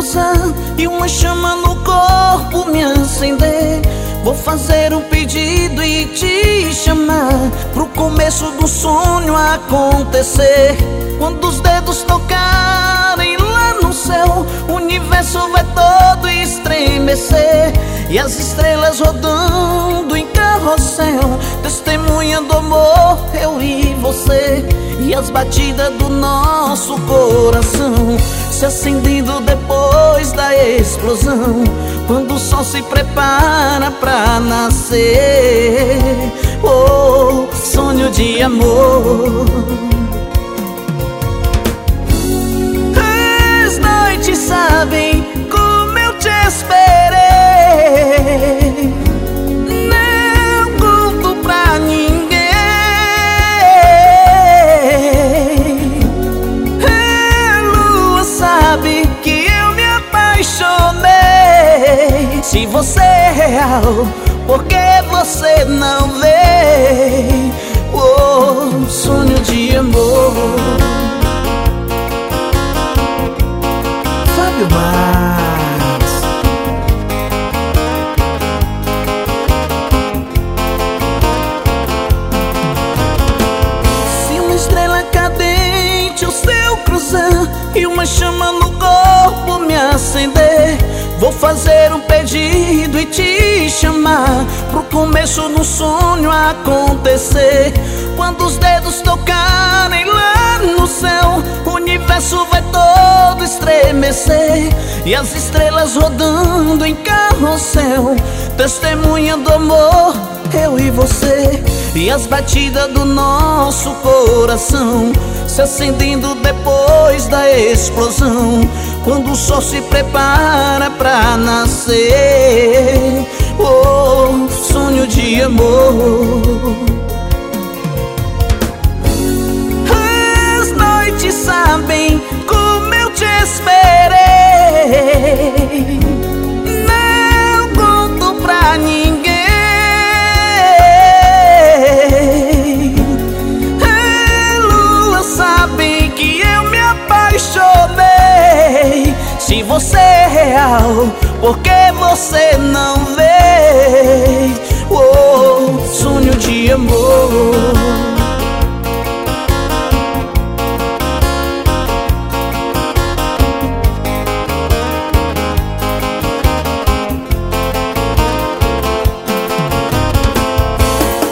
cruzar e uma chama no corpo me acender. Vou fazer um pedido e te chamar pro começo do sonho acontecer. Quando os dedos tocarem lá no céu, o universo vai todo estremecer. E as estrelas rodando em carrossel, testemunha do amor, eu e você. E as batidas do nosso coração se acendendo depois da explosão, quando o sol se prepara pra nascer. Oh, sonho de amor. As noites sabem como eu te esperei. Não conto pra ninguém. A lua sabe que eu me apaixonei. Se você é real, por que você não vê? Oh, sonho de amor. Fábio Max. Se uma estrela cadente o céu cruzar e uma chama no corpo me acender, vou fazer um pedido e te chamar pro começo do sonho acontecer. Quando os dedos tocarem lá no céu, o universo vai todo estremecer. E as estrelas rodando em carrossel, testemunha do amor, eu e você. E as batidas do nosso coração se acendendo depois da explosão, quando o sol se prepara pra nascer. Oh, sonho de amor. As noites sabem como eu te esperei. Não conto pra ninguém. A lua sabe que eu me apaixonei. Se você é real, por que você não vê? Oh, sonho de amor.